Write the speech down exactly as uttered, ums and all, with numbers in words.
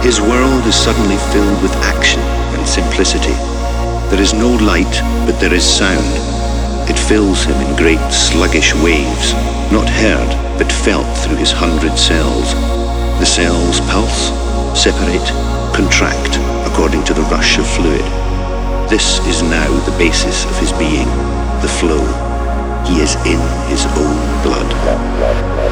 His world is suddenly filled with action and simplicity. There is no light, but there is sound. It fills him in great sluggish waves, not heard, but felt through his hundred cells. The cells pulse, separate, contract according to the rush of fluid. This is now the basis of his being, the flow. He is in his own blood.